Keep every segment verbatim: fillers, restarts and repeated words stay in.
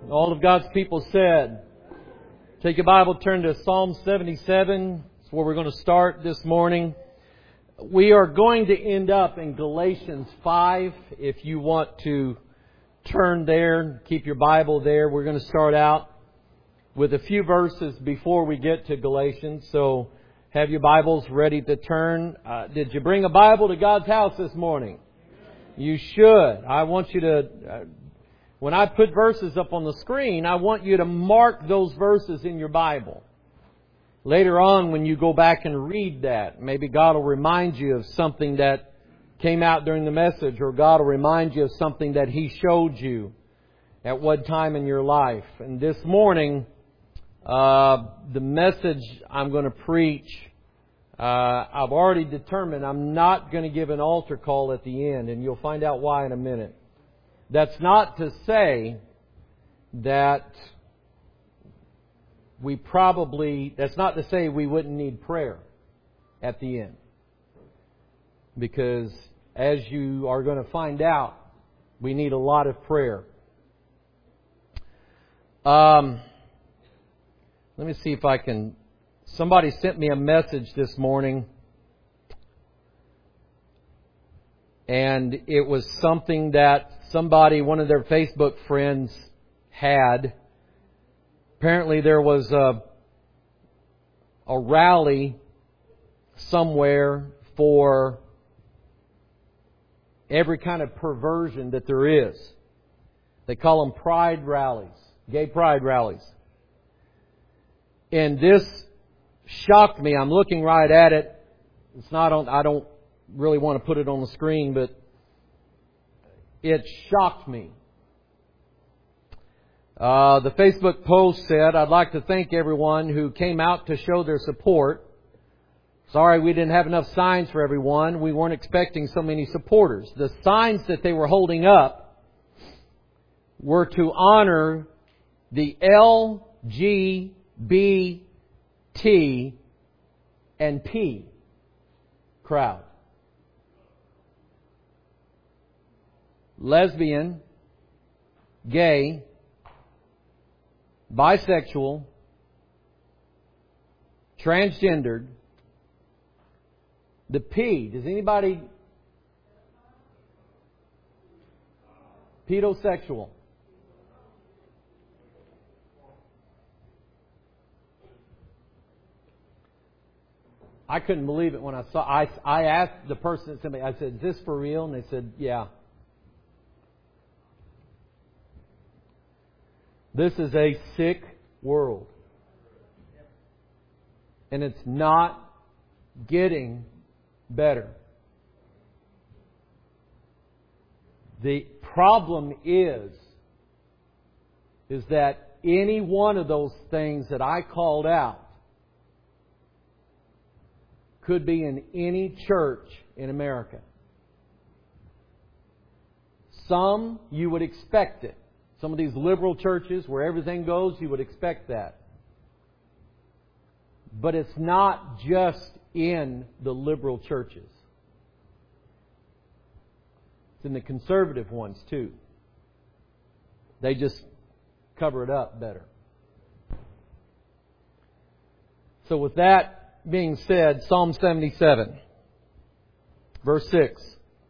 All of God's people said. Take your Bible, turn to Psalm seventy-seven. That's where we're going to start this morning. We are going to end up in Galatians five. If you want to turn there, keep your Bible there. We're going to start out with a few verses before we get to Galatians. So have your Bibles ready to turn. Uh, did you bring a Bible to God's house this morning? You should. I want you to... Uh, When I put verses up on the screen, I want you to mark those verses in your Bible. Later on, when you go back and read that, maybe God will remind you of something that came out during the message, or God will remind you of something that He showed you at what time in your life. And this morning, uh, the message I'm going to preach, uh, I've already determined I'm not going to give an altar call at the end, and you'll find out why in a minute. That's not to say that we probably, that's not to say we wouldn't need prayer at the end. Because as you are going to find out, we need a lot of prayer. Um, let me see if I can, somebody sent me a message this morning. And it was something that somebody, one of their Facebook friends had. Apparently there was a, a rally somewhere for every kind of perversion that there is. They call them pride rallies, gay pride rallies. And this shocked me. I'm looking right at it. It's not on, I don't really want to put it on the screen, but it shocked me. Uh, the Facebook post said, "I'd like to thank everyone who came out to show their support. Sorry we didn't have enough signs for everyone. We weren't expecting so many supporters." The signs that they were holding up were to honor the L G B T and P crowd. Lesbian, gay, bisexual, transgendered. The P, does anybody... Pedosexual. I couldn't believe it when I saw... I, I asked the person that sent me, I said, "Is this for real?" And they said, "Yeah." This is a sick world. And it's not getting better. The problem is, is that any one of those things that I called out could be in any church in America. Some, you would expect it. Some of these liberal churches where everything goes, you would expect that. But it's not just in the liberal churches. It's in the conservative ones too. They just cover it up better. So with that being said, Psalm seventy-seven, verse six.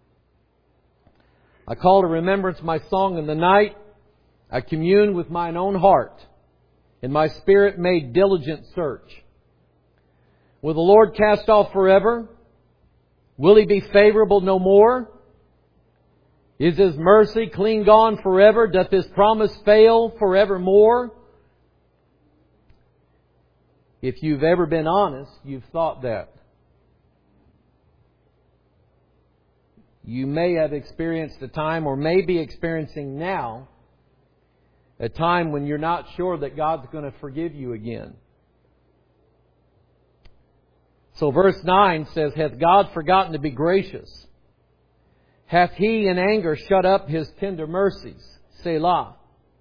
"I call to remembrance my song in the night. I commune with mine own heart, and my spirit made diligent search. Will the Lord cast off forever? Will He be favorable no more? Is His mercy clean gone forever? Doth His promise fail forevermore?" If you've ever been honest, you've thought that. You may have experienced a time, or may be experiencing now, a time when you're not sure that God's going to forgive you again. So verse nine says, "Hath God forgotten to be gracious? Hath He in anger shut up His tender mercies? Selah."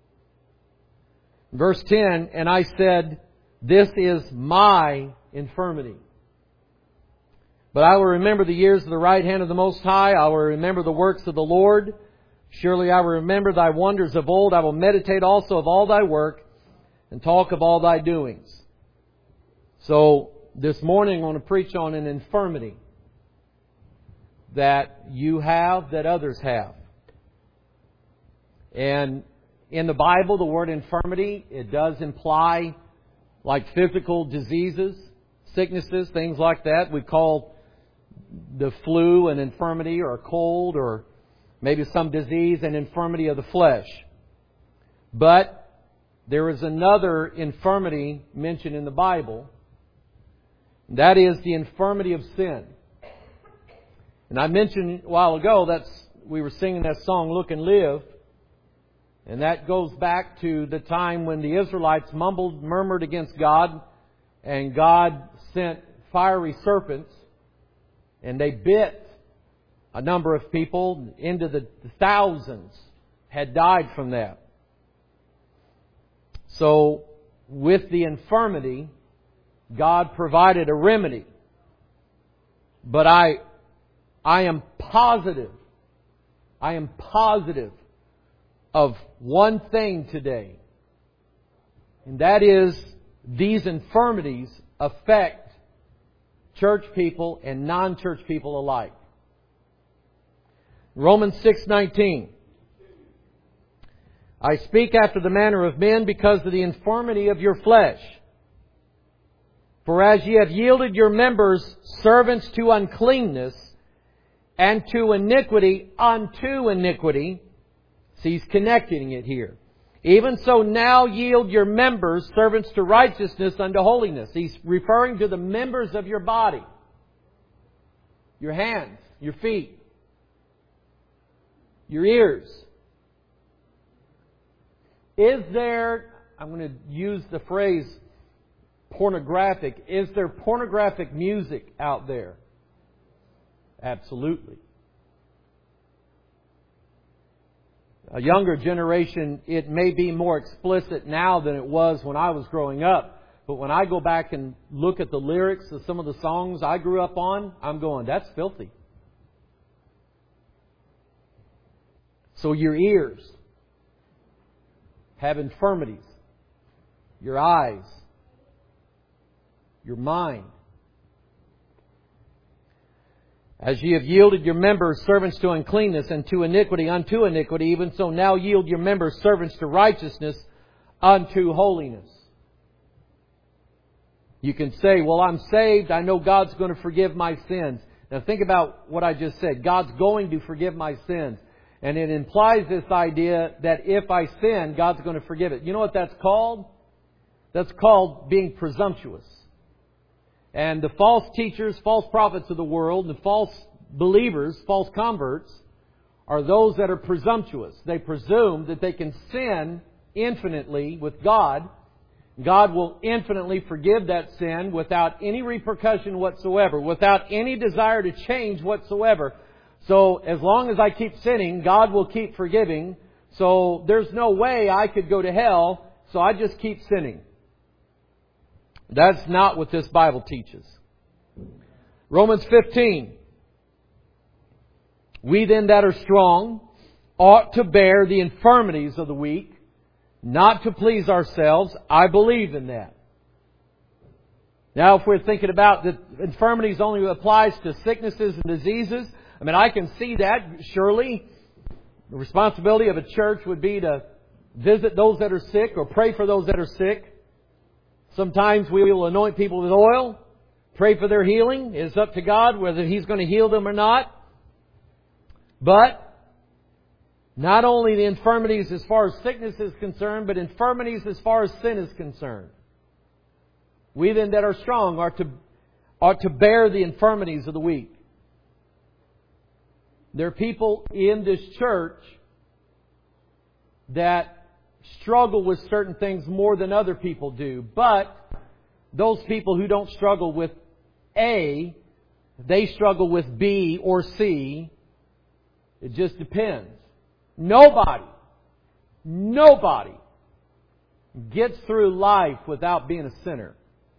Verse ten, "And I said, This is my infirmity. But I will remember the years of the right hand of the Most High. I will remember the works of the Lord. Surely I will remember Thy wonders of old. I will meditate also of all Thy work and talk of all Thy doings. So this morning I want to preach on an infirmity that you have, that others have. And in the Bible, the word infirmity, it does imply like physical diseases, sicknesses, things like that. We call the flu an infirmity, or a cold, or maybe some disease an infirmity of the flesh. But there is another infirmity mentioned in the Bible. That is the infirmity of sin. And I mentioned a while ago that's we were singing that song, Look and Live. And that goes back to the time when the Israelites mumbled, murmured against God, and God sent fiery serpents, and they bit a number of people. Into the thousands had died from that. So, with the infirmity, God provided a remedy. But I, I am positive, I am positive of one thing today. And that is, these infirmities affect church people and non-church people alike. Romans six nineteen. I speak after the manner of men because of the infirmity of your flesh. For as ye have yielded your members servants to uncleanness, and to iniquity unto iniquity. See, he's connecting it here. Even so now yield your members servants to righteousness unto holiness. He's referring to the members of your body. Your hands, your feet, your ears. Is there, I'm going to use the phrase pornographic, is there pornographic music out there? Absolutely. A younger generation, it may be more explicit now than it was when I was growing up. But when I go back and look at the lyrics of some of the songs I grew up on, I'm going, that's filthy. So your ears have infirmities. Your eyes. Your mind. As ye have yielded your members servants to uncleanness, and to iniquity unto iniquity, even so now yield your members servants to righteousness unto holiness. You can say, well, I'm saved. I know God's going to forgive my sins. Now think about what I just said. God's going to forgive my sins. And it implies this idea that if I sin, God's going to forgive it. You know what that's called? That's called being presumptuous. And the false teachers, false prophets of the world, the false believers, false converts, are those that are presumptuous. They presume that they can sin infinitely with God. God will infinitely forgive that sin without any repercussion whatsoever, without any desire to change whatsoever. So as long as I keep sinning, God will keep forgiving. So there's no way I could go to hell, so I just keep sinning. That's not what this Bible teaches. Romans fifteen. We then that are strong ought to bear the infirmities of the weak, not to please ourselves. I believe in that. Now, if we're thinking about that infirmities only applies to sicknesses and diseases, I mean, I can see that. Surely, the responsibility of a church would be to visit those that are sick or pray for those that are sick. Sometimes we will anoint people with oil, pray for their healing. It's up to God whether He's going to heal them or not. But not only the infirmities as far as sickness is concerned, but infirmities as far as sin is concerned. We then that are strong are to, are to bear the infirmities of the weak. There are people in this church that struggle with certain things more than other people do. But those people who don't struggle with A, they struggle with B or C. It just depends. Nobody, nobody gets through life without being a sinner.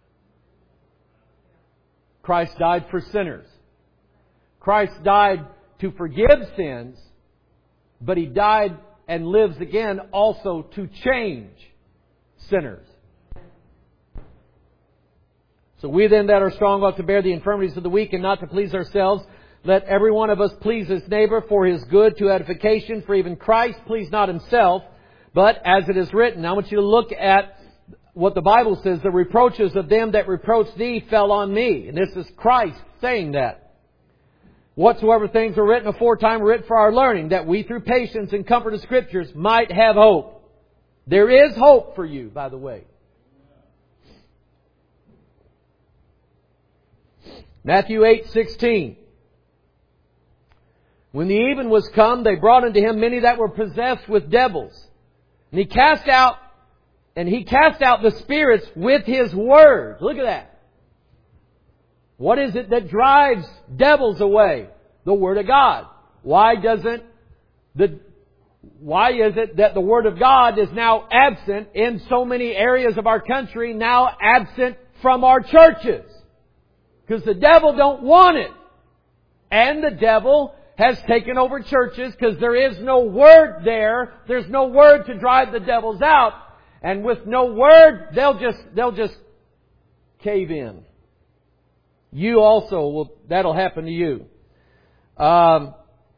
Christ died for sinners. Christ died to forgive sins, but He died and lives again also to change sinners. So we then that are strong ought to bear the infirmities of the weak and not to please ourselves. Let every one of us please his neighbor for his good to edification. For even Christ pleased not Himself, but as it is written. Now I want you to look at what the Bible says. The reproaches of them that reproached thee fell on me. And this is Christ saying that. Whatsoever things were written aforetime were written for our learning, that we through patience and comfort of Scriptures might have hope. There is hope for you, by the way. Matthew eight sixteen. When the even was come, they brought unto Him many that were possessed with devils. And He cast out, and He cast out the spirits with His word. Look at that. What is it that drives devils away? The Word of God. Why doesn't the, why is it that the Word of God is now absent in so many areas of our country, now absent from our churches? Because the devil don't want it. And the devil has taken over churches because there is no Word there. There's no Word to drive the devils out. And with no Word, they'll just, they'll just cave in. You also will, that'll happen to you. Um,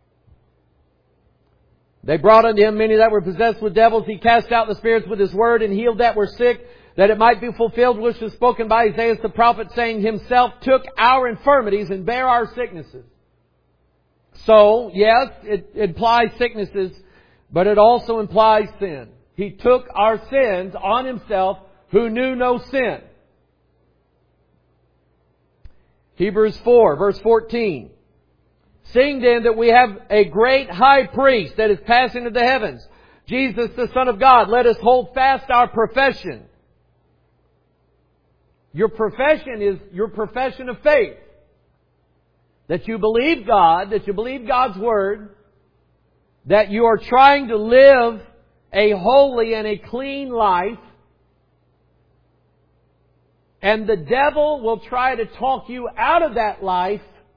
they brought unto Him many that were possessed with devils. He cast out the spirits with His word and healed that were sick, that it might be fulfilled which was spoken by Isaiah the prophet, saying, Himself took our infirmities and bare our sicknesses. So, yes, it implies sicknesses, but it also implies sin. He took our sins on Himself who knew no sin. Hebrews four, verse fourteen. Seeing then that we have a great high priest that is passing into the heavens, Jesus the Son of God, let us hold fast our profession. Your profession is your profession of faith. That you believe God, that you believe God's Word, that you are trying to live a holy and a clean life, and the devil will try to talk you out of that life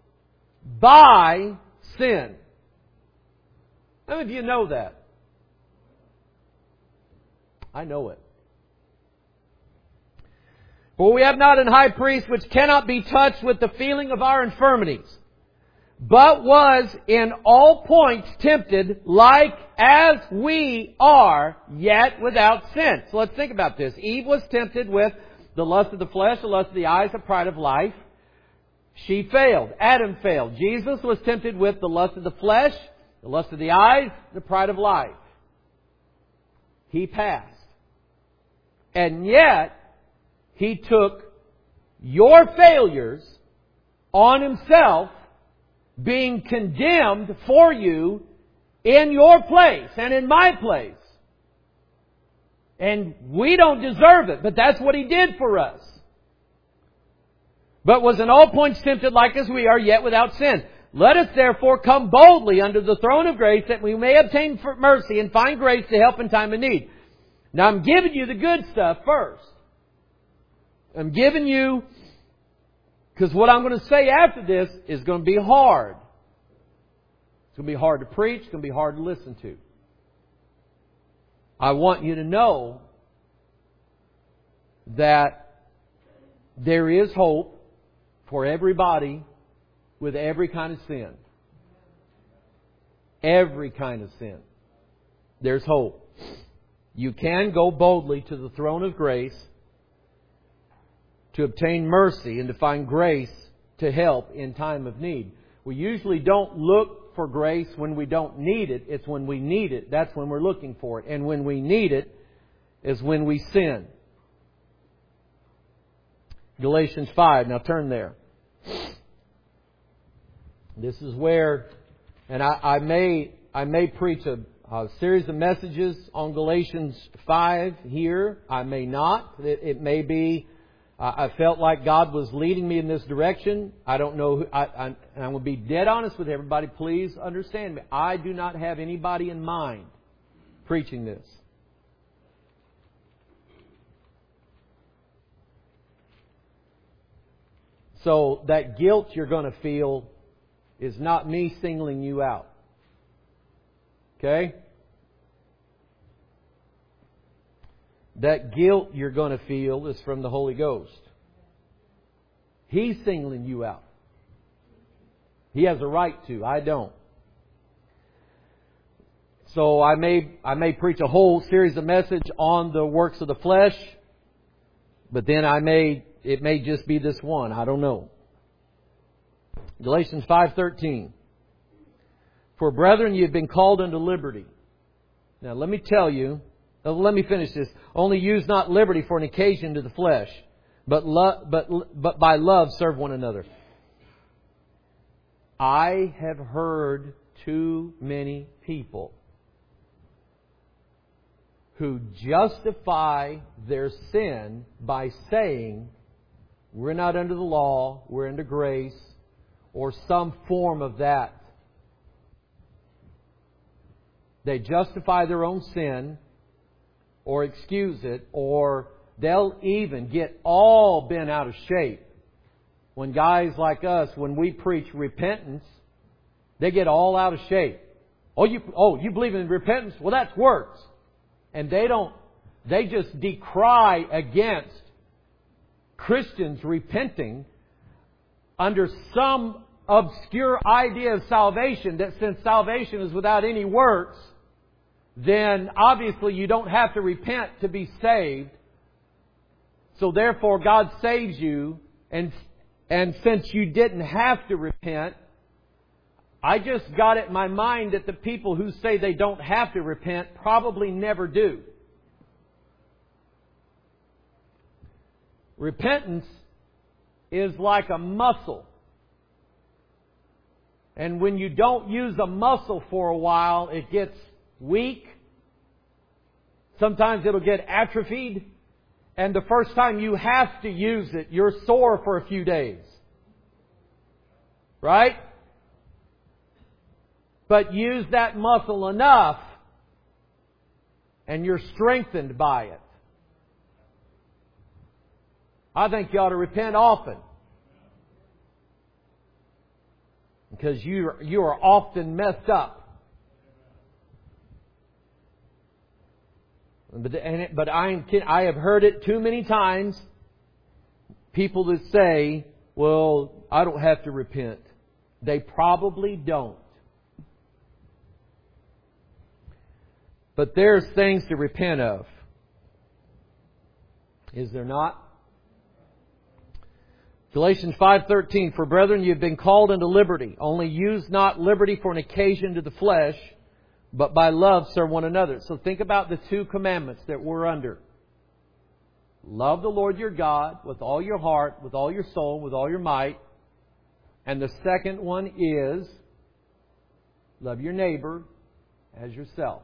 by sin. How many of you know that? I know it. For we have not an high priest which cannot be touched with the feeling of our infirmities, but was in all points tempted like as we are, yet without sin. So let's think about this. Eve was tempted with the lust of the flesh, the lust of the eyes, the pride of life. She failed. Adam failed. Jesus was tempted with the lust of the flesh, the lust of the eyes, the pride of life. He passed. And yet, He took your failures on Himself, being condemned for you in your place and in my place. And we don't deserve it, but that's what He did for us. But was in all points tempted like as we are, yet without sin. Let us therefore come boldly under the throne of grace, that we may obtain mercy and find grace to help in time of need. Now I'm giving you the good stuff first. I'm giving you, because what I'm going to say after this is going to be hard. It's going to be hard to preach. It's going to be hard to listen to. I want you to know that there is hope for everybody with every kind of sin. Every kind of sin. There's hope. You can go boldly to the throne of grace to obtain mercy and to find grace to help in time of need. We usually don't look for grace when we don't need it. It's when we need it. That's when we're looking for it. And when we need it is when we sin. Galatians five. Now turn there. This is where, and I, I may I may preach a, a series of messages on Galatians five here. I may not. It, it may be. Uh, I felt like God was leading me in this direction. I don't know. Who, I, I, and I'm going to be dead honest with everybody. Please understand me. I do not have anybody in mind preaching this. So that guilt you're going to feel is not me singling you out. Okay? That guilt you're going to feel is from the Holy Ghost. He's singling you out. He has a right to. I don't. So I may I may preach a whole series of message on the works of the flesh, but then I may it may just be this one. I don't know. Galatians five thirteen. For brethren, you have been called unto liberty. Now let me tell you. Let me finish this. Only use not liberty for an occasion to the flesh, but lo- but but by love serve one another. I have heard too many people who justify their sin by saying, we're not under the law, we're under grace, or some form of that. They justify their own sin, or excuse it, or they'll even get all bent out of shape. When guys like us, when we preach repentance, they get all out of shape. Oh, you oh you believe in repentance? Well, that's works. And they don't, they just decry against Christians repenting under some obscure idea of salvation, that since salvation is without any works, then obviously you don't have to repent to be saved. So therefore God saves you, and and since you didn't have to repent, I just got it in my mind that the people who say they don't have to repent probably never do. Repentance is like a muscle. And when you don't use a muscle for a while, it gets weak. Sometimes it'll get atrophied. And the first time you have to use it, you're sore for a few days. Right? But use that muscle enough, and you're strengthened by it. I think you ought to repent often. Because you are, you are often messed up. But, and it, but I, I have heard it too many times. People that say, well, I don't have to repent. They probably don't. But there's things to repent of. Is there not? Galatians five thirteen, for brethren, you have been called unto liberty. Only use not liberty for an occasion to the flesh, but by love serve one another. So think about the two commandments that we're under. Love the Lord your God with all your heart, with all your soul, with all your might. And the second one is love your neighbor as yourself.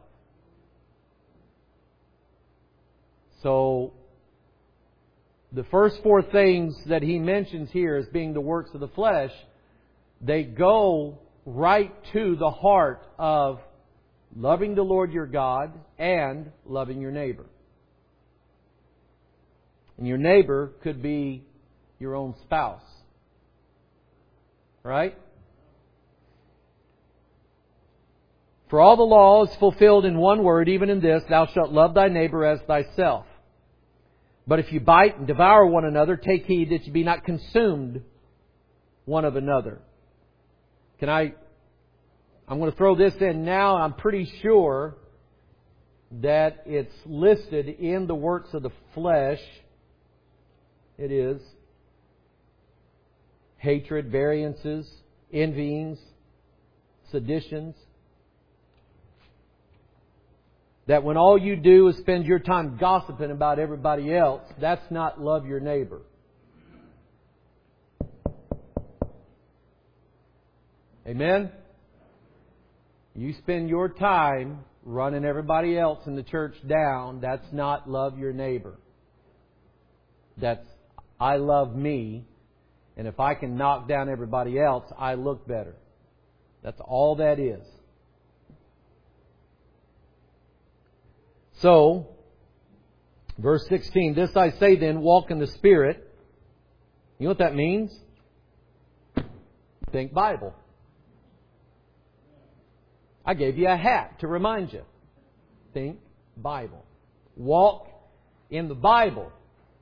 So, the first four things that he mentions here as being the works of the flesh, they go right to the heart of loving the Lord your God and loving your neighbor. And your neighbor could be your own spouse. Right? For all the law is fulfilled in one word, even in this, thou shalt love thy neighbor as thyself. But if you bite and devour one another, take heed that you be not consumed one of another. Can I... I'm going to throw this in now. I'm pretty sure that it's listed in the works of the flesh. It is. Hatred, variances, envyings, seditions. That when all you do is spend your time gossiping about everybody else, that's not love your neighbor. Amen? You spend your time running everybody else in the church down, that's not love your neighbor. That's, I love me, and if I can knock down everybody else, I look better. That's all that is. So, verse sixteen, this I say then, walk in the Spirit. You know what that means? Think Bible. I gave you a hat to remind you. Think Bible. Walk in the Bible.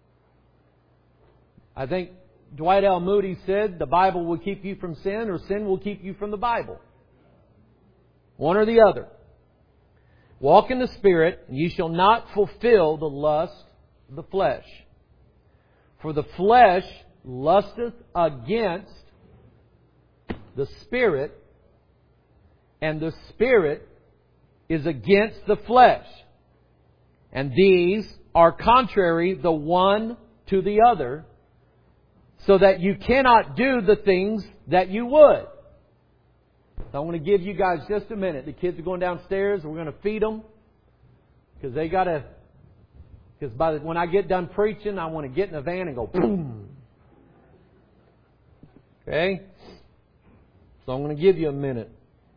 I think Dwight L. Moody said the Bible will keep you from sin, or sin will keep you from the Bible. One or the other. Walk in the Spirit, and ye shall not fulfill the lust of the flesh. For the flesh lusteth against the Spirit, and the Spirit is against the flesh. And these are contrary the one to the other, so that you cannot do the things that you would. So I want to give you guys just a minute. The kids are going downstairs. We're going to feed them. Because they got to... Because by the, when I get done preaching, I want to get in the van and go boom. Okay? So I'm going to give you a minute.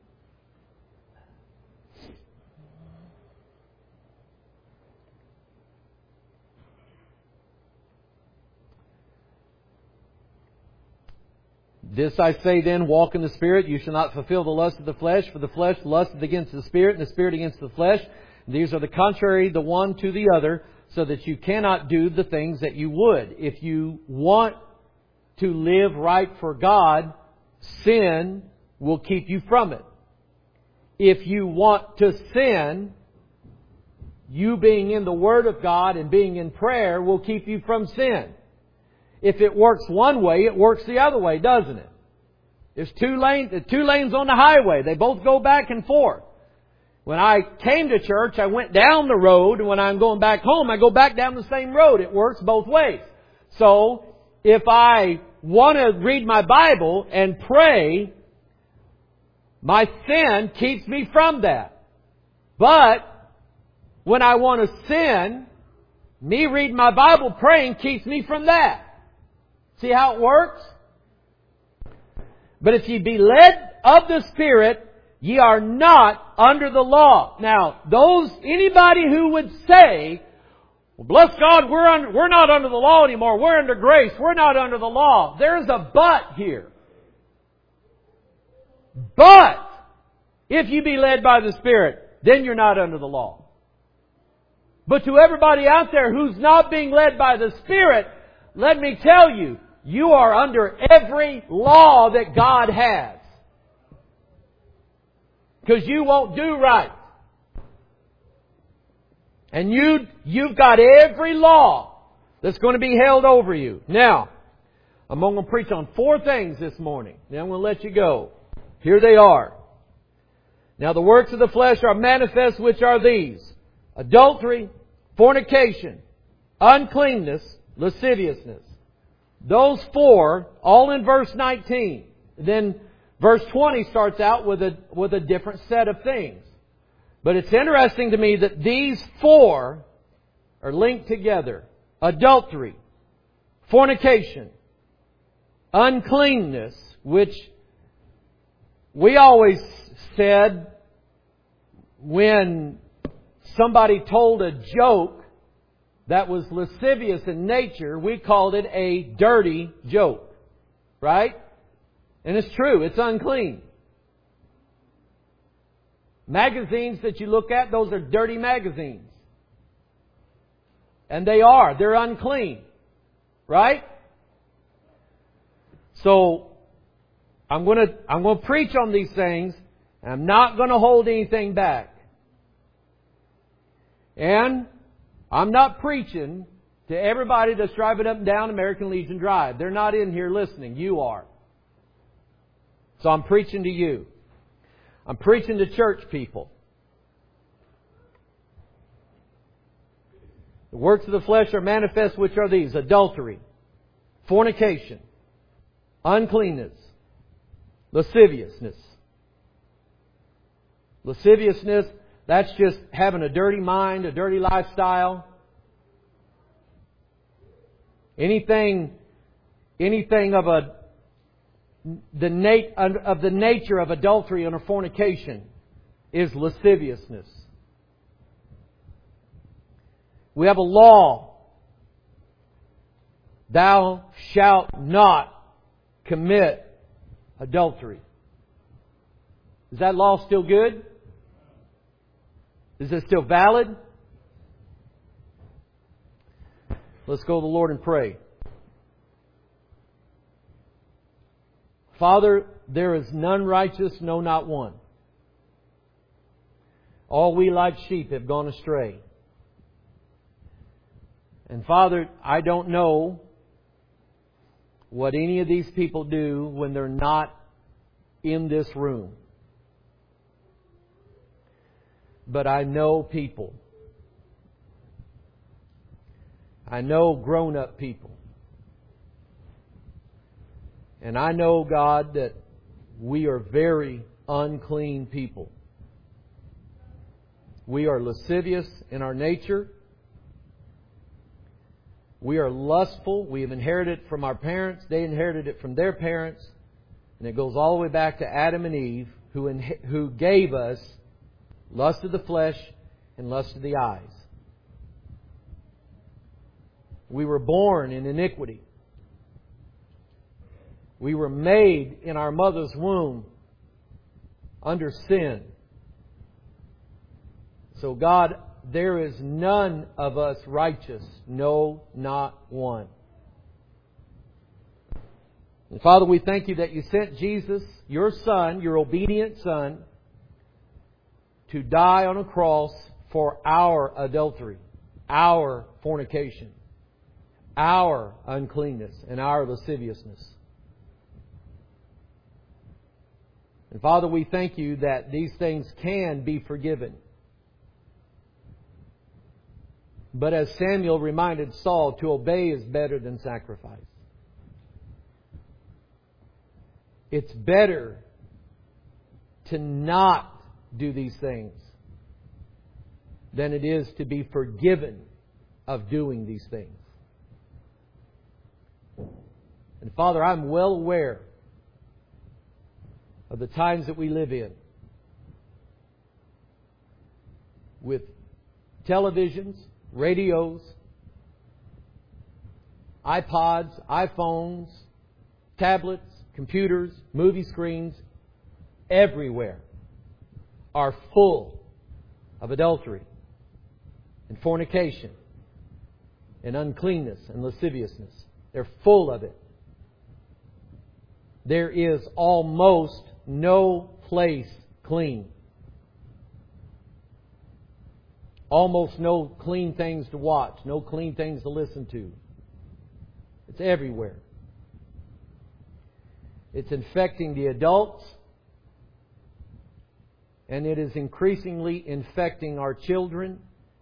This I say then, walk in the Spirit. You shall not fulfill the lust of the flesh. For the flesh lusteth against the Spirit, and the Spirit against the flesh. These are the contrary the one to the other, so that you cannot do the things that you would. If you want to live right for God, sin will keep you from it. If you want to sin, you being in the Word of God and being in prayer will keep you from sin. If it works one way, it works the other way, doesn't it? There's two lanes, two lanes on the highway. They both go back and forth. When I came to church, I went down the road, and when I'm going back home, I go back down the same road. It works both ways. So, if I want to read my Bible and pray, my sin keeps me from that. But, when I want to sin, me reading my Bible, praying, keeps me from that. See how it works? But if ye be led of the Spirit, ye are not under the law. Now, those, anybody who would say, well, bless God, we're under, we're not under the law anymore. We're under grace. We're not under the law. There's a but here. But, if you be led by the Spirit, then you're not under the law. But to everybody out there who's not being led by the Spirit, let me tell you, you are under every law that God has. Because you won't do right. And you, you've got every law that's going to be held over you. Now, I'm going to preach on four things this morning. Then I'm going to let you go. Here they are. Now, the works of the flesh are manifest, which are these: adultery, fornication, uncleanness, lasciviousness. Those four, all in verse nineteen. Then verse twenty starts out with a, with a different set of things. But it's interesting to me that these four are linked together. Adultery, fornication, uncleanness, which we always said when somebody told a joke that was lascivious in nature, we called it a dirty joke. Right? And it's true, it's unclean. Magazines that you look at, those are dirty magazines. And they are, they're unclean. Right? So, I'm going to, I'm going to preach on these things, and I'm not going to hold anything back. And I'm not preaching to everybody that's driving up and down American Legion Drive. They're not in here listening. You are. So I'm preaching to you. I'm preaching to church people. The works of the flesh are manifest, which are these: adultery, fornication, uncleanness, lasciviousness. Lasciviousness, that's just having a dirty mind, a dirty lifestyle. Anything, anything of a the nat- of the nature of adultery and fornication is lasciviousness. We have a law: thou shalt not commit adultery. Is that law still good? Is this still valid? Let's go to the Lord and pray. Father, there is none righteous, no, not one. All we like sheep have gone astray. And Father, I don't know what any of these people do when they're not in this room. But I know people. I know grown-up people. And I know, God, that we are very unclean people. We are lascivious in our nature. We are lustful. We have inherited it from our parents. They inherited it from their parents. And it goes all the way back to Adam and Eve, who, in, who gave us lust of the flesh and lust of the eyes. We were born in iniquity. We were made in our mother's womb under sin. So God, there is none of us righteous. No, not one. And Father, we thank You that You sent Jesus, Your Son, Your obedient Son, to die on a cross for our adultery, our fornication, our uncleanness, and our lasciviousness. And Father, we thank You that these things can be forgiven. But as Samuel reminded Saul, to obey is better than sacrifice. It's better to not do these things than it is to be forgiven of doing these things. And Father, I'm well aware of the times that we live in, with televisions, radios, iPods, iPhones, tablets, computers, movie screens, everywhere are full of adultery and fornication and uncleanness and lasciviousness. They're full of it. There is almost no place clean. Almost no clean things to watch, no clean things to listen to. It's everywhere. It's infecting the adults, and it is increasingly infecting our children.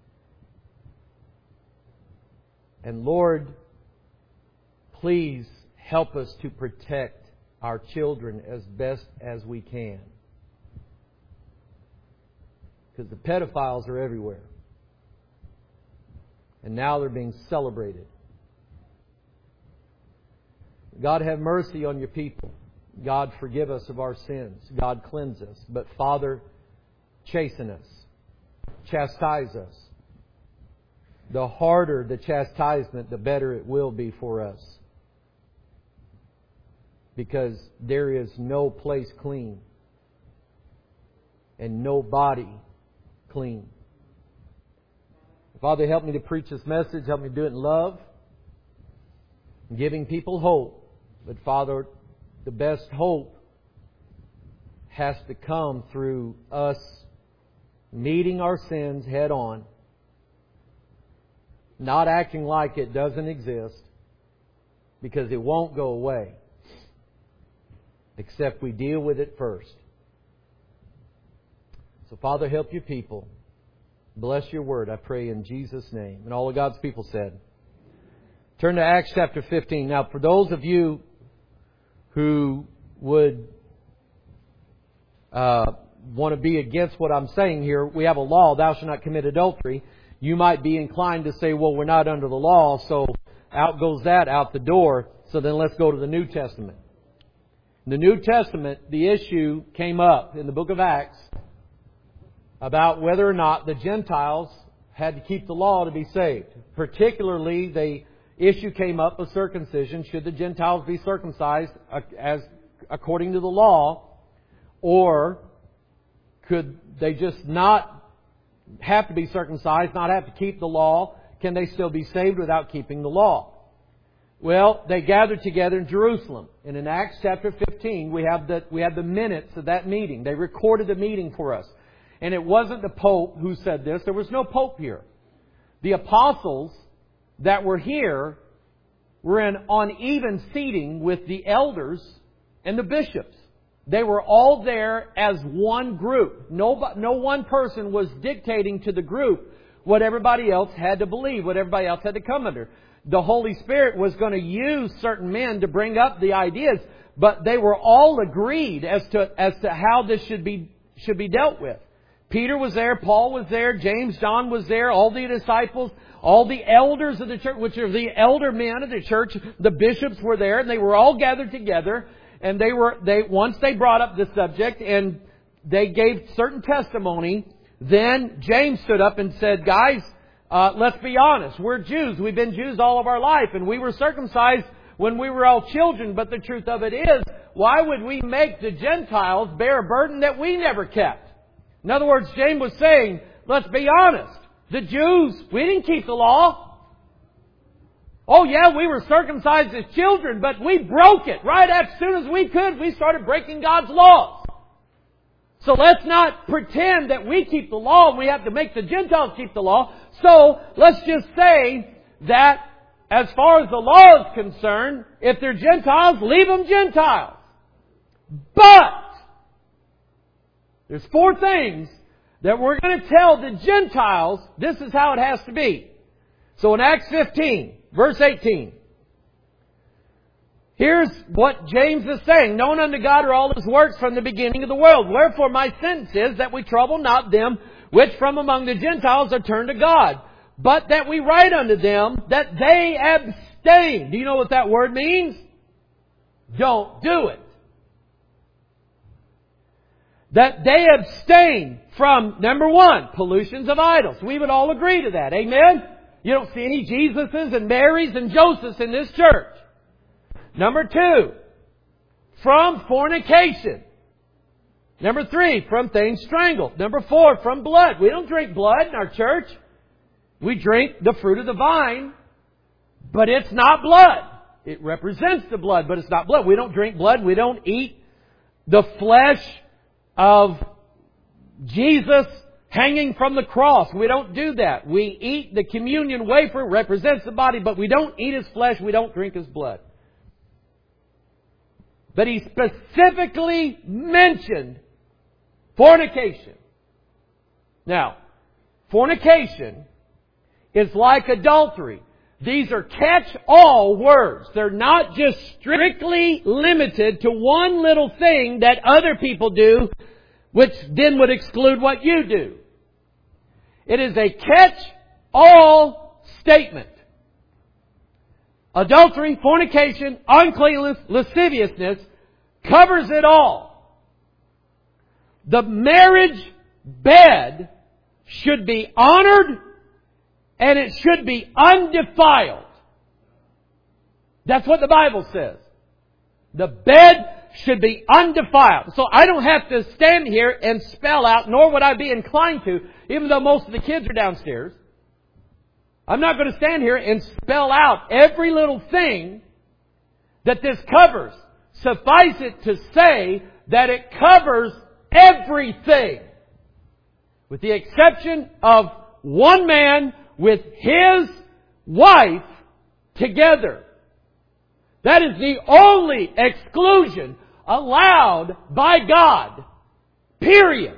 And Lord, please help us to protect our children as best as we can. Because the pedophiles are everywhere. And now they're being celebrated. God, have mercy on Your people. God, forgive us of our sins. God, cleanse us. But Father, chasten us. Chastise us. The harder the chastisement, the better it will be for us. Because there is no place clean. And no body clean. Father, help me to preach this message. Help me do it in love. Giving people hope. But Father, the best hope has to come through us meeting our sins head on. Not acting like it doesn't exist. Because it won't go away. Except we deal with it first. So Father, help Your people. Bless Your word, I pray in Jesus' name. And all of God's people said. Turn to Acts chapter fifteen. Now, for those of you who would uh, want to be against what I'm saying here, we have a law, thou shalt not commit adultery. You might be inclined to say, well, we're not under the law, so out goes that out the door. So then let's go to the New Testament. In the New Testament, the issue came up in the book of Acts about whether or not the Gentiles had to keep the law to be saved. Particularly, the issue came up of circumcision. Should the Gentiles be circumcised as according to the law? Or could they just not have to be circumcised, not have to keep the law, can they still be saved without keeping the law? Well, they gathered together in Jerusalem. And in Acts chapter fifteen, we have the, we have the minutes of that meeting. They recorded the meeting for us. And it wasn't the Pope who said this. There was no Pope here. The apostles that were here were in on even seating with the elders and the bishops. They were all there as one group. No, no one person was dictating to the group what everybody else had to believe, what everybody else had to come under. The Holy Spirit was going to use certain men to bring up the ideas, but they were all agreed as to as to how this should be should be dealt with. Peter was there, Paul was there, James, John was there, all the disciples, all the elders of the church, which are the elder men of the church, the bishops were there, and they were all gathered together. And they were they once they brought up the subject and they gave certain testimony, then James stood up and said, "Guys, uh, let's be honest. We're Jews. We've been Jews all of our life, and we were circumcised when we were all children. But the truth of it is, why would we make the Gentiles bear a burden that we never kept?" In other words, James was saying, let's be honest. The Jews, we didn't keep the law. Oh yeah, we were circumcised as children, but we broke it. Right as soon as we could, we started breaking God's laws. So let's not pretend that we keep the law and we have to make the Gentiles keep the law. So let's just say that as far as the law is concerned, if they're Gentiles, leave them Gentiles. But there's four things that we're going to tell the Gentiles, this is how it has to be. So in Acts fifteen, verse eighteen. Here's what James is saying. Known unto God are all His works from the beginning of the world. Wherefore my sentence is that we trouble not them which from among the Gentiles are turned to God, but that we write unto them that they abstain. Do you know what that word means? Don't do it. That they abstain from, number one, pollutions of idols. We would all agree to that. Amen? You don't see any Jesuses and Marys and Josephs in this church. Number two, from fornication. Number three, from things strangled. Number four, from blood. We don't drink blood in our church. We drink the fruit of the vine, but it's not blood. It represents the blood, but it's not blood. We don't drink blood. We don't eat the flesh of Jesus hanging from the cross. We don't do that. We eat the communion wafer, represents the body, but we don't eat His flesh. We don't drink His blood. But He specifically mentioned fornication. Now, fornication is like adultery. These are catch-all words. They're not just strictly limited to one little thing that other people do, which then would exclude what you do. It is a catch-all statement. Adultery, fornication, uncleanness, lasciviousness covers it all. The marriage bed should be honored and it should be undefiled. That's what the Bible says. The bed should be undefiled. So I don't have to stand here and spell out, nor would I be inclined to, even though most of the kids are downstairs. I'm not going to stand here and spell out every little thing that this covers. Suffice it to say that it covers everything, with the exception of one man with his wife together. That is the only exclusion allowed by God. Period.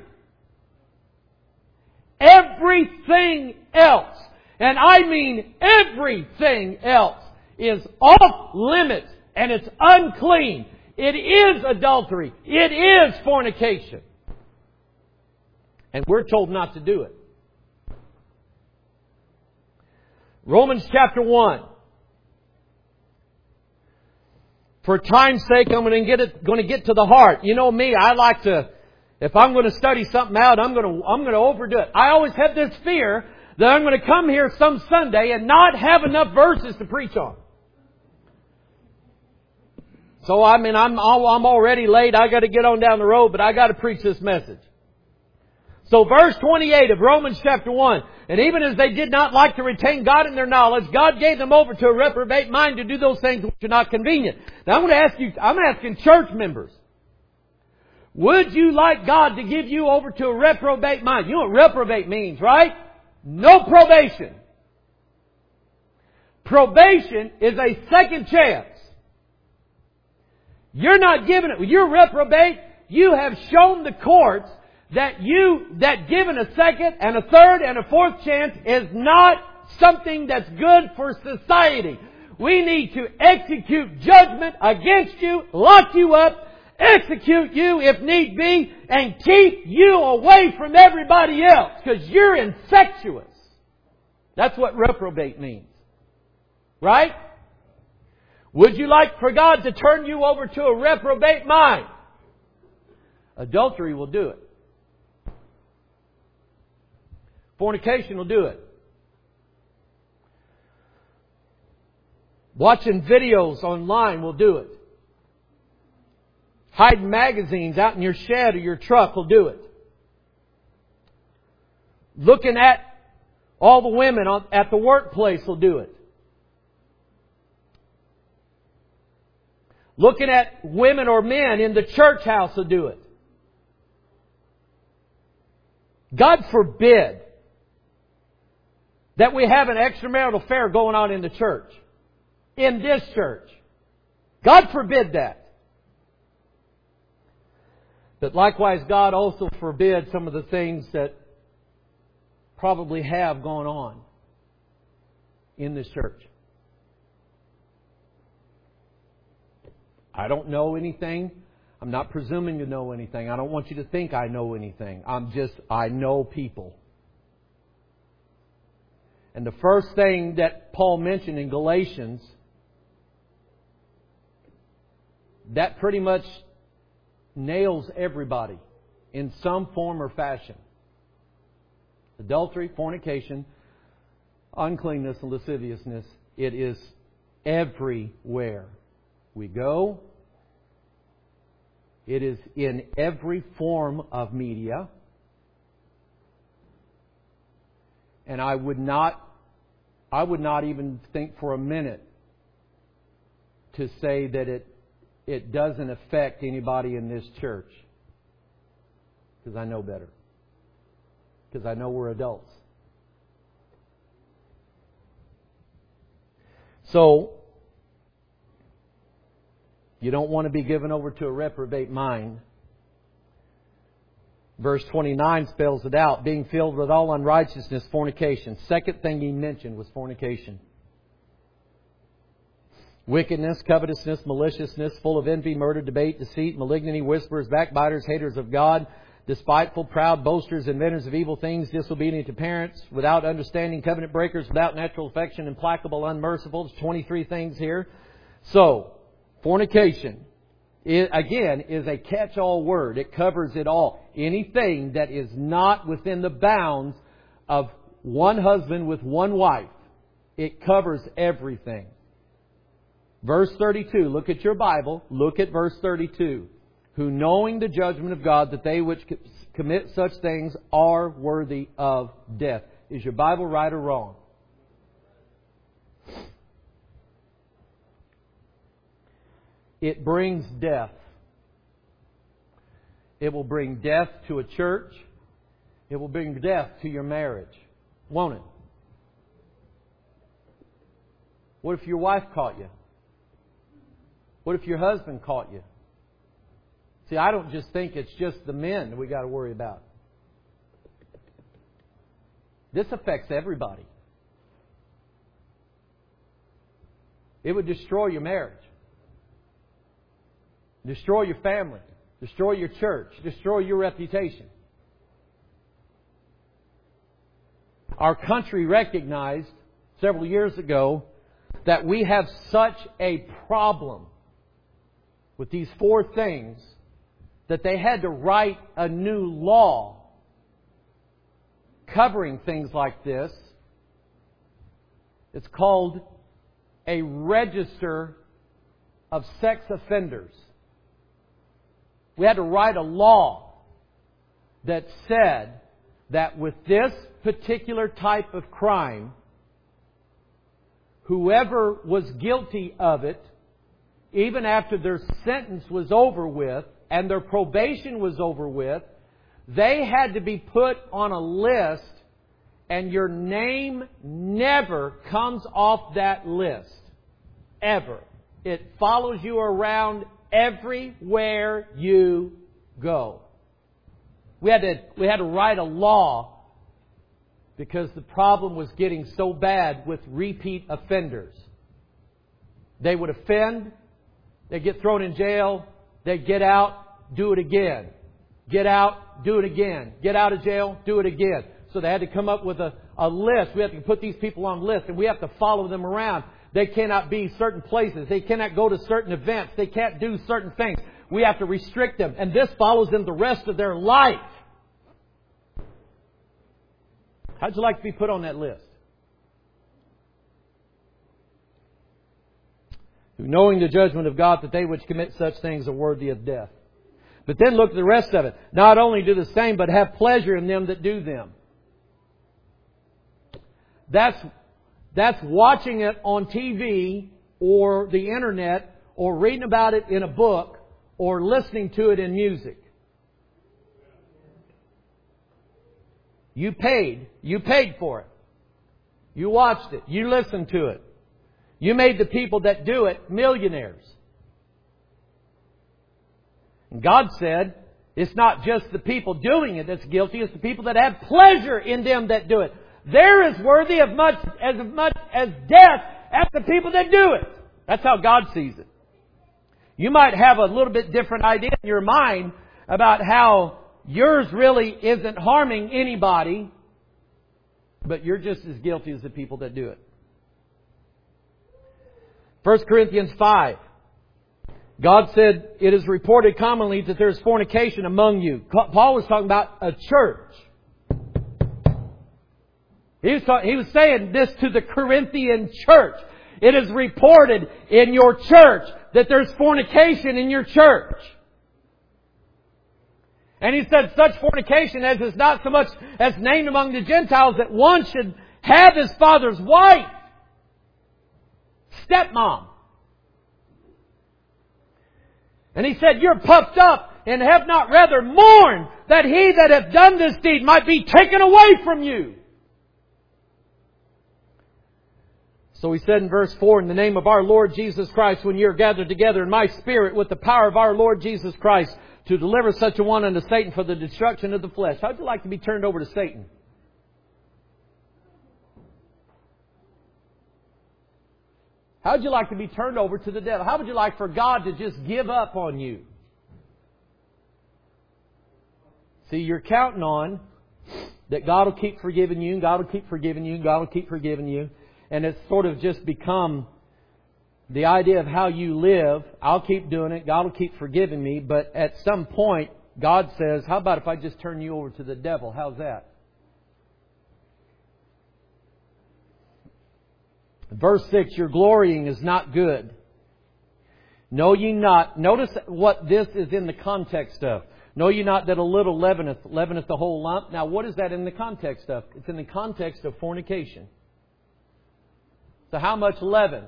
Everything else, and I mean everything else, is off limits and it's unclean. It is adultery. It is fornication. And we're told not to do it. Romans chapter one. For time's sake, I'm going to get it, going to get to the heart. You know me, I like to, if I'm going to study something out, I'm going to, I'm going to overdo it. I always have this fear that I'm going to come here some Sunday and not have enough verses to preach on. So I mean, I'm, I'm already late. I got to get on down the road, but I got to preach this message. So verse twenty-eight of Romans chapter one, and even as they did not like to retain God in their knowledge, God gave them over to a reprobate mind to do those things which are not convenient. Now I'm going to ask you, I'm asking church members, would you like God to give you over to a reprobate mind? You know what reprobate means, right? No probation. Probation is a second chance. You're not giving it. When you're reprobate, you have shown the courts that you, that given a second and a third and a fourth chance is not something that's good for society. We need to execute judgment against you, lock you up, execute you if need be, and keep you away from everybody else because you're infectious. That's what reprobate means. Right? Would you like for God to turn you over to a reprobate mind? Adultery will do it. Fornication will do it. Watching videos online will do it. Hiding magazines out in your shed or your truck will do it. Looking at all the women at the workplace will do it. Looking at women or men in the church house will do it. God forbid that we have an extramarital affair going on in the church. In this church. God forbid that. But likewise, God also forbid some of the things that probably have gone on in this church. I don't know anything. I'm not presuming to know anything. I don't want you to think I know anything. I'm just, I know people. And the first thing that Paul mentioned in Galatians, that pretty much nails everybody in some form or fashion. Adultery, fornication, uncleanness, and lasciviousness. It is everywhere we go. It is in every form of media. And I would not, I would not even think for a minute to say that it, it doesn't affect anybody in this church. Because I know better. Because I know we're adults. So, you don't want to be given over to a reprobate mind. Verse twenty-nine spells it out. Being filled with all unrighteousness, fornication. Second thing he mentioned was fornication. Wickedness, covetousness, maliciousness, full of envy, murder, debate, deceit, malignity, whisperers, backbiters, haters of God, despiteful, proud, boasters, inventors of evil things, disobedient to parents, without understanding, covenant breakers, without natural affection, implacable, unmerciful. There's twenty-three things here. So, fornication, it, again, is a catch-all word. It covers it all. Anything that is not within the bounds of one husband with one wife, it covers everything. Verse thirty-two, look at your Bible. Look at verse thirty-two. Who knowing the judgment of God that they which commit such things are worthy of death. Is your Bible right or wrong? It brings death. It will bring death to a church. It will bring death to your marriage. Won't it? What if your wife caught you? What if your husband caught you? See, I don't just think it's just the men that we got to worry about. This affects everybody. It would destroy your marriage. Destroy your family. Destroy your church. Destroy your reputation. Our country recognized several years ago that we have such a problem with these four things that they had to write a new law covering things like this. It's called a register of sex offenders. We had to write a law that said that with this particular type of crime, whoever was guilty of it, even after their sentence was over with and their probation was over with, they had to be put on a list, and your name never comes off that list. Ever. It follows you around everywhere you go. We had to, we had to write a law because the problem was getting so bad with repeat offenders. They would offend, they'd get thrown in jail, they'd get out, do it again. Get out, do it again. Get out of jail, do it again. So they had to come up with a, a list. We have to put these people on a list, and we have to follow them around. They cannot be certain places. They cannot go to certain events. They can't do certain things. We have to restrict them. And this follows them the rest of their life. How'd you like to be put on that list? Knowing the judgment of God, that they which commit such things are worthy of death. But then look at the rest of it. Not only do the same, but have pleasure in them that do them. That's, that's watching it on T V or the internet or reading about it in a book or listening to it in music. You paid. You paid for it. You watched it. You listened to it. You made the people that do it millionaires. And God said, it's not just the people doing it that's guilty, it's the people that have pleasure in them that do it. They're as worthy of much as much as death as the people that do it. That's how God sees it. You might have a little bit different idea in your mind about how yours really isn't harming anybody, but you're just as guilty as the people that do it. First Corinthians five. God said, it is reported commonly that there is fornication among you. Paul was talking about a church. He was, talking, he was saying this to the Corinthian church. It is reported in your church that there's fornication in your church. And he said, such fornication as is not so much as named among the Gentiles, that one should have his father's wife. Stepmom. And he said, you're puffed up and have not rather mourned that he that hath done this deed might be taken away from you. So he said in verse four, in the name of our Lord Jesus Christ, when you are gathered together in my spirit with the power of our Lord Jesus Christ, to deliver such a one unto Satan for the destruction of the flesh. How'd you like to be turned over to Satan? How would you like to be turned over to the devil? How would you like for God to just give up on you? See, you're counting on that God will keep forgiving you, and God will keep forgiving you, and God will keep forgiving you. And it's sort of just become the idea of how you live. I'll keep doing it. God will keep forgiving me. But at some point, God says, how about if I just turn you over to the devil? How's that? Verse six, your glorying is not good. Know ye not. Notice what this is in the context of. Know ye not that a little leaveneth, leaveneth the whole lump. Now what is that in the context of? It's in the context of fornication. So how much leaven?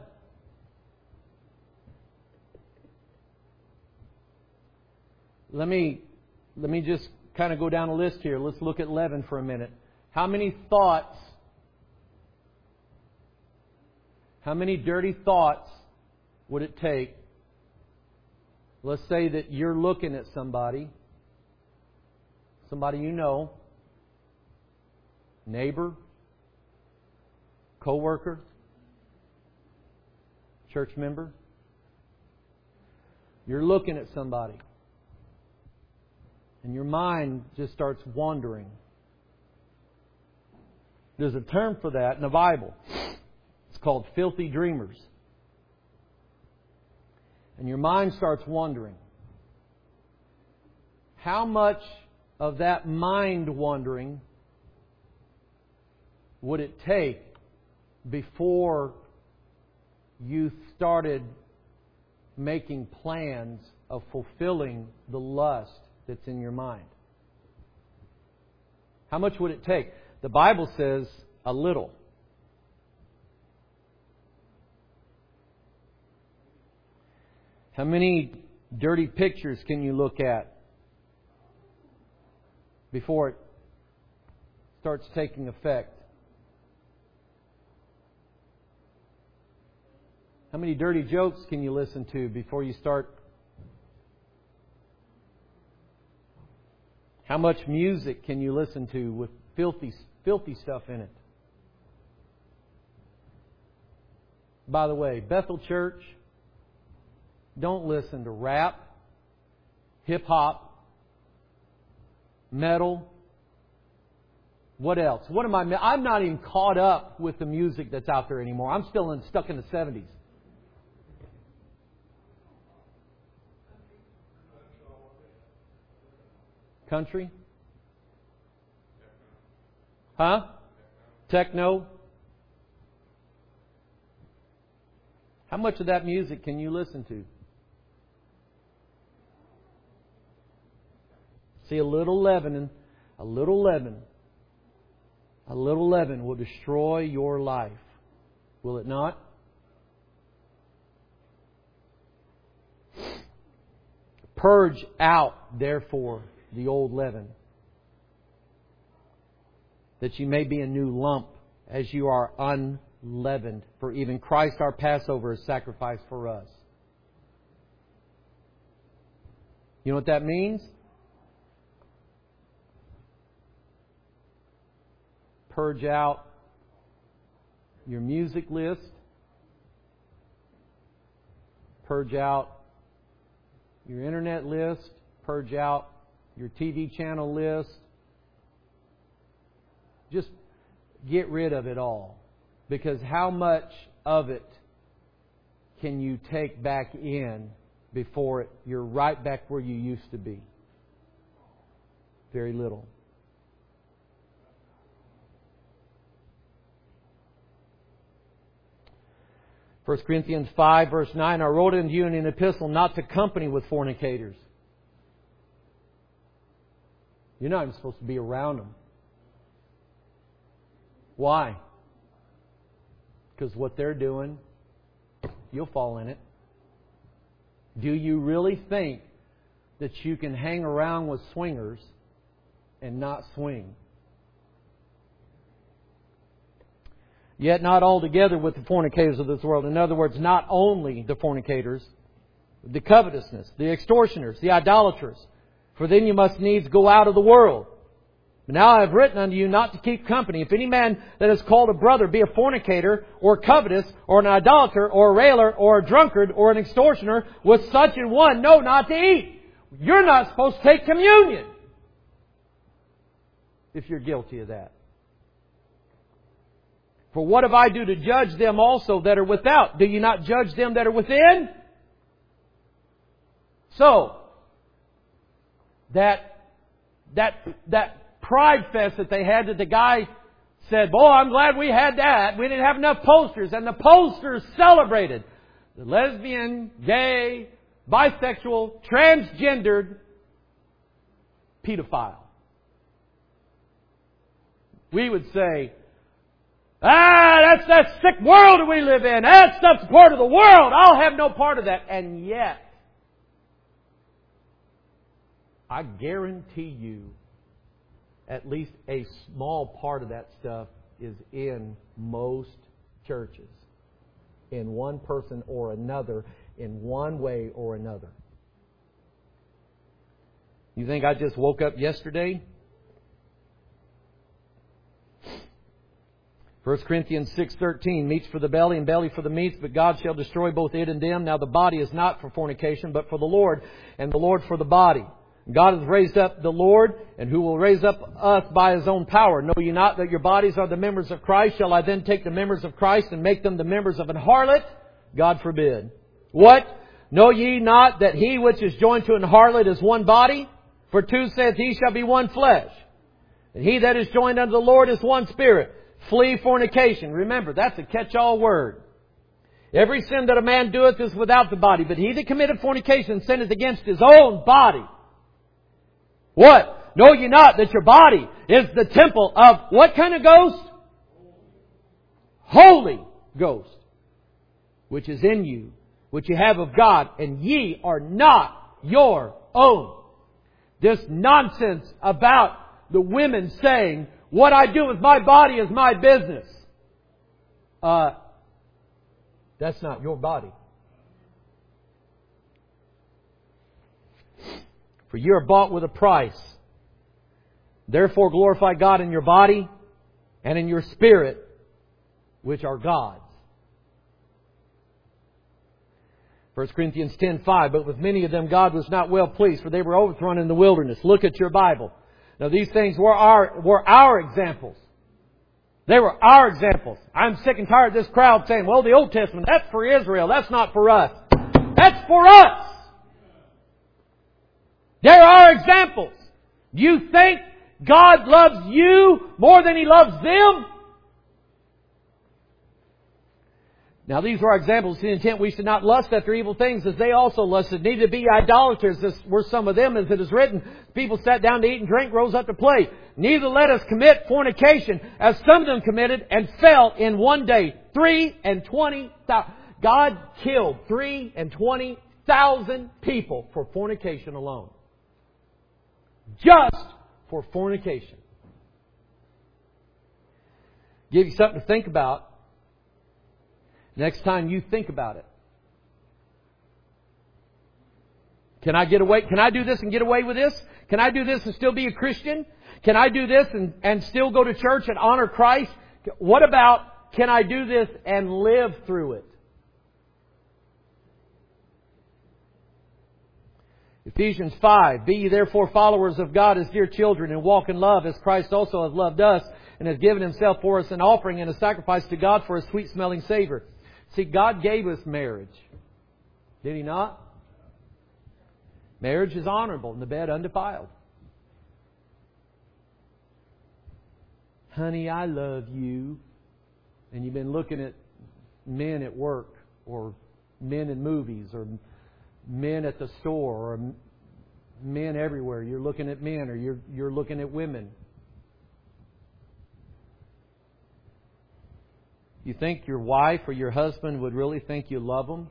Let me, let me just kind of go down a list here. Let's look at leaven for a minute. How many thoughts How many dirty thoughts would it take? Let's say that you're looking at somebody, somebody you know, neighbor, co-worker, church member. You're looking at somebody, and your mind just starts wandering. There's a term for that in the Bible. Called filthy dreamers. And your mind starts wandering. How much of that mind wandering would it take before you started making plans of fulfilling the lust that's in your mind? How much would it take? The Bible says a little. How many dirty pictures can you look at before it starts taking effect? How many dirty jokes can you listen to before you start? How much music can you listen to with filthy, filthy stuff in it? By the way, Bethel Church, don't listen to rap, hip-hop, metal. What else? What am I? I'm not even caught up with the music that's out there anymore. I'm still in, stuck in the seventies. Country? Huh? Techno? How much of that music can you listen to? See, a little leaven, a little leaven, a little leaven will destroy your life. Will it not? Purge out, therefore, the old leaven, that you may be a new lump, as you are unleavened. For even Christ our Passover is sacrificed for us. You know what that means? Purge out your music list. Purge out your internet list. Purge out your T V channel list. Just get rid of it all. Because how much of it can you take back in before it, you're right back where you used to be? Very little. First Corinthians five, verse nine, I wrote unto you in an epistle not to company with fornicators. You're not even supposed to be around them. Why? Because what they're doing, you'll fall in it. Do you really think that you can hang around with swingers and not swing? Yet not altogether with the fornicators of this world. In other words, not only the fornicators, the covetousness, the extortioners, the idolaters. For then you must needs go out of the world. But now I have written unto you not to keep company. If any man that is called a brother be a fornicator, or covetous, or an idolater, or a railer, or a drunkard, or an extortioner, with such an one, no, not to eat. You're not supposed to take communion if you're guilty of that. For what have I do to judge them also that are without? Do you not judge them that are within? So, that that that pride fest that they had, that the guy said, boy, I'm glad we had that. We didn't have enough posters. And the posters celebrated the lesbian, gay, bisexual, transgendered pedophile. We would say, ah, that's that sick world that we live in. That stuff's part of the world. I'll have no part of that. And yet, I guarantee you, at least a small part of that stuff is in most churches. In one person or another, in one way or another. You think I just woke up yesterday? First Corinthians six thirteen, meats for the belly and belly for the meats, but God shall destroy both it and them. Now the body is not for fornication, but for the Lord, and the Lord for the body. God has raised up the Lord, and who will raise up us by His own power. Know ye not that your bodies are the members of Christ? Shall I then take the members of Christ and make them the members of an harlot? God forbid. What? Know ye not that he which is joined to an harlot is one body? For two saith he shall be one flesh. And he that is joined unto the Lord is one spirit. Flee fornication. Remember, that's a catch-all word. Every sin that a man doeth is without the body, but he that committeth fornication sinneth against his own body. What? know ye not that your body is the temple of what kind of ghost? Holy Ghost, which is in you, which you have of God, and ye are not your own. This nonsense about the women saying, what I do with my body is my business. Uh, that's not your body. For you are bought with a price. Therefore glorify God in your body and in your spirit, which are God's. First Corinthians ten five, but with many of them God was not well pleased, for they were overthrown in the wilderness. Look at your Bible. Now these things were our, were our examples. They were our examples. I'm sick and tired of this crowd saying, well, the Old Testament, that's for Israel. That's not for us. That's for us. They're our examples. You think God loves you more than He loves them? Now these are our examples to the intent we should not lust after evil things as they also lusted. Neither be idolaters as were some of them, as it is written. People sat down to eat and drink, rose up to play. Neither let us commit fornication as some of them committed and fell in one day. Three and twenty thousand. God killed three and twenty thousand people for fornication alone. Just for fornication. Give you something to think about. Next time you think about it. Can I get away? Can I do this and get away with this? Can I do this and still be a Christian? Can I do this and, and still go to church and honor Christ? What about, can I do this and live through it? Ephesians five, be ye therefore followers of God as dear children, and walk in love as Christ also hath loved us, and has given Himself for us an offering and a sacrifice to God for a sweet-smelling savour. See, God gave us marriage. Did He not? Marriage is honorable and the bed undefiled. Honey, I love you. And you've been looking at men at work, or men in movies, or men at the store, or men everywhere. You're looking at men, or you're, you're looking at women. You think your wife or your husband would really think you love them?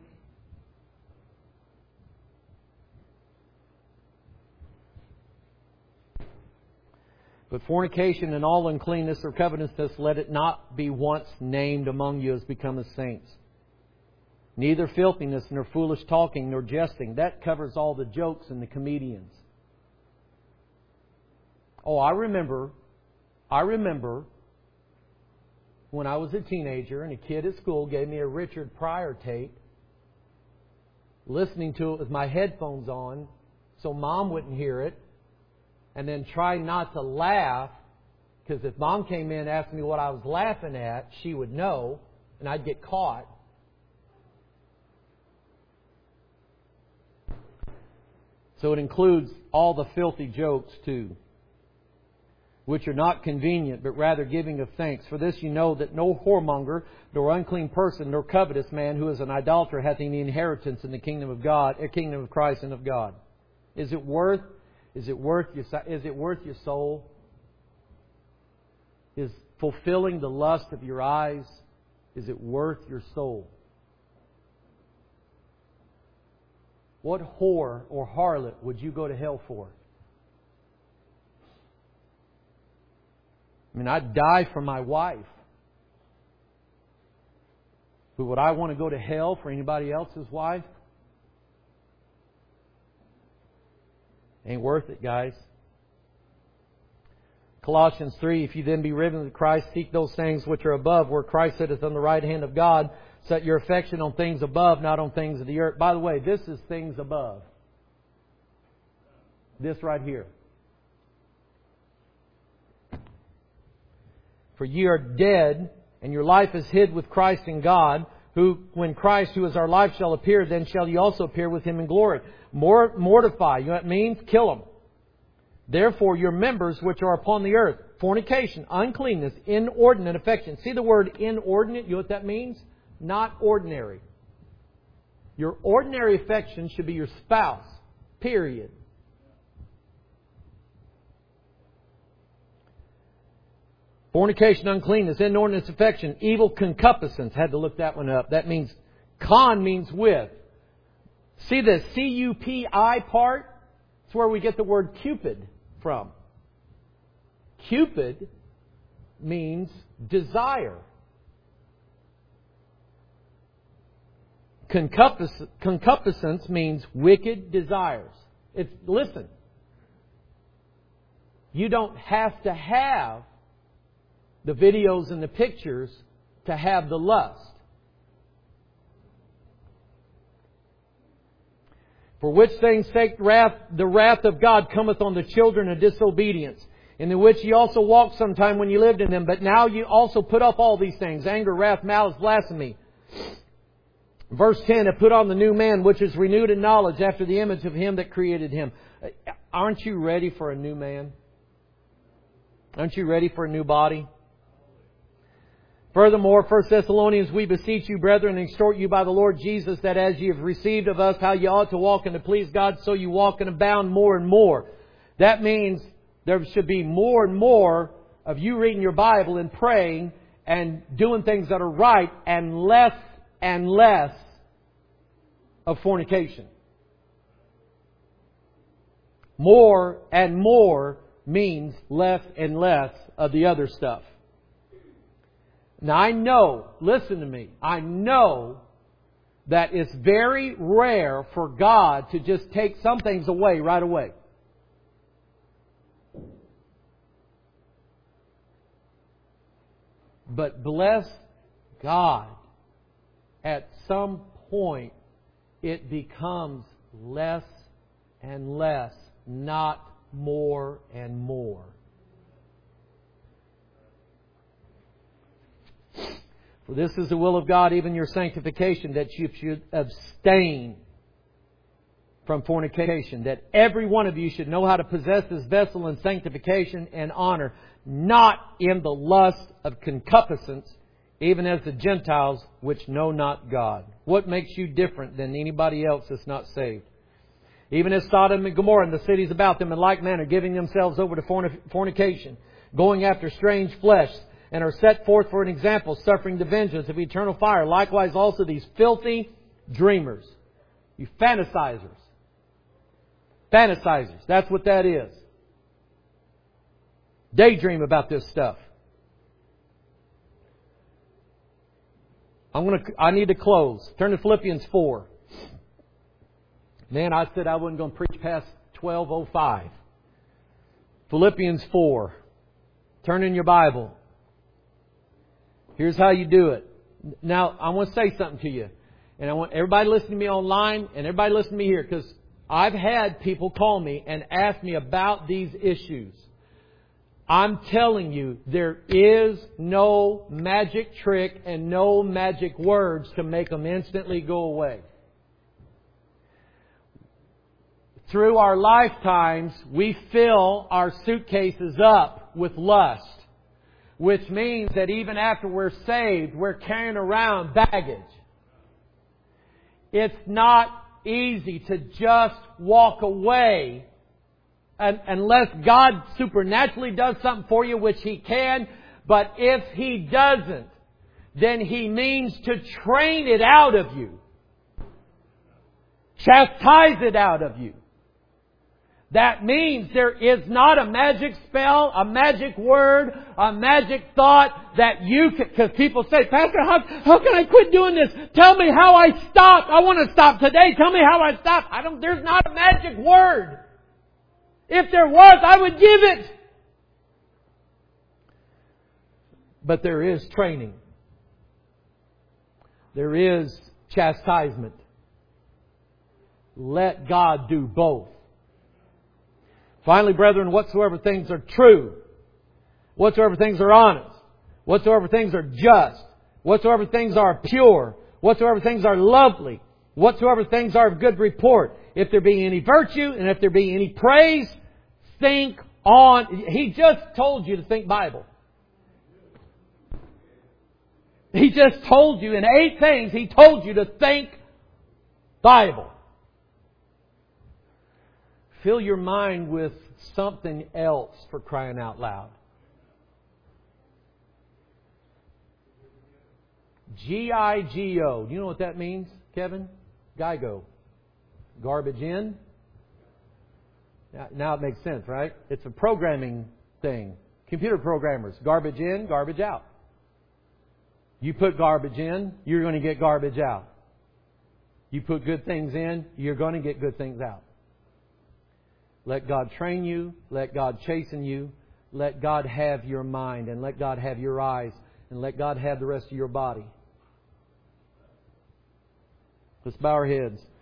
But fornication and all uncleanness or covetousness, let it not be once named among you as becometh saints. Neither filthiness, nor foolish talking, nor jesting. That covers all the jokes and the comedians. Oh, I remember, I remember when I was a teenager and a kid at school gave me a Richard Pryor tape, listening to it with my headphones on so Mom wouldn't hear it, and then try not to laugh, because if Mom came in and asked me what I was laughing at, she would know, and I'd get caught. So it includes all the filthy jokes too, which are not convenient, but rather giving of thanks. For this you know that no whoremonger, nor unclean person, nor covetous man who is an idolater hath any inheritance in the kingdom of God, the kingdom of Christ and of God. Is it worth? Is it worth your? Is it worth your soul? Is fulfilling the lust of your eyes? Is it worth your soul? What whore or harlot would you go to hell for? I mean, I'd die for my wife. But would I want to go to hell for anybody else's wife? Ain't worth it, guys. Colossians three, if you then be risen with Christ, seek those things which are above, where Christ sitteth on the right hand of God. Set your affection on things above, not on things of the earth. By the way, this is things above. This right here. For ye are dead, and your life is hid with Christ in God, who, when Christ, who is our life, shall appear, then shall ye also appear with Him in glory. Mor- mortify, you know what it means? Kill them. Therefore, your members which are upon the earth, fornication, uncleanness, inordinate affection. See the word inordinate? You know what that means? Not ordinary. Your ordinary affection should be your spouse. Period. Fornication, uncleanness, inordinate affection, evil concupiscence. Had to look that one up. That means, con means with. See the C U P I part? It's where we get the word Cupid from. Cupid means desire. Concupis- concupiscence means wicked desires. It's, listen, you don't have to have the videos and the pictures to have the lust. For which things sake wrath, the wrath of God cometh on the children of disobedience, in the which ye also walked sometime when ye lived in them. But now ye also put off all these things: anger, wrath, malice, blasphemy. Verse ten, have put on the new man, which is renewed in knowledge after the image of Him that created him. Aren't you ready for a new man? Aren't you ready for a new body? Furthermore, First Thessalonians, we beseech you, brethren, and exhort you by the Lord Jesus, that as ye have received of us how ye ought to walk and to please God, so you walk and abound more and more. That means there should be more and more of you reading your Bible and praying and doing things that are right, and less and less of fornication. More and more means less and less of the other stuff. Now I know, listen to me, I know that it's very rare for God to just take some things away right away. But bless God, at some point it becomes less and less, not more and more. For this is the will of God, even your sanctification, that you should abstain from fornication, that every one of you should know how to possess this vessel in sanctification and honor, not in the lust of concupiscence, even as the Gentiles which know not God. What makes you different than anybody else that's not saved? Even as Sodom and Gomorrah and the cities about them in like manner, giving themselves over to fornication, going after strange flesh, and are set forth for an example, suffering the vengeance of eternal fire. Likewise also these filthy dreamers. You fantasizers. Fantasizers. That's what that is. Daydream about this stuff. I'm gonna, I need to close. Turn to Philippians four. Man, I said I wasn't going to preach past twelve oh five. Philippians four. Turn in your Bible. Here's how you do it. Now, I want to say something to you. And I want everybody listening to me online and everybody listening to me here, because I've had people call me and ask me about these issues. I'm telling you, there is no magic trick and no magic words to make them instantly go away. Through our lifetimes, we fill our suitcases up with lust. Which means that even after we're saved, we're carrying around baggage. It's not easy to just walk away unless God supernaturally does something for you, which He can. But if He doesn't, then He means to train it out of you. Chastise it out of you. That means there is not a magic spell, a magic word, a magic thought that you can... Because people say, Pastor, how, how can I quit doing this? Tell me how I stop. I want to stop today. Tell me how I stop. I don't. There's not a magic word. If there was, I would give it. But there is training. There is chastisement. Let God do both. Finally, brethren, whatsoever things are true, whatsoever things are honest, whatsoever things are just, whatsoever things are pure, whatsoever things are lovely, whatsoever things are of good report, if there be any virtue and if there be any praise, think on. He just told you to think Bible. He just told you in eight things, He told you to think Bible. Fill your mind with something else, for crying out loud. G I G O. Do you know what that means, Kevin? GIGO. Garbage in. Now it makes sense, right? It's a programming thing. Computer programmers. Garbage in, garbage out. You put garbage in, you're going to get garbage out. You put good things in, you're going to get good things out. Let God train you. Let God chasten you. Let God have your mind, and let God have your eyes, and let God have the rest of your body. Let's bow our heads.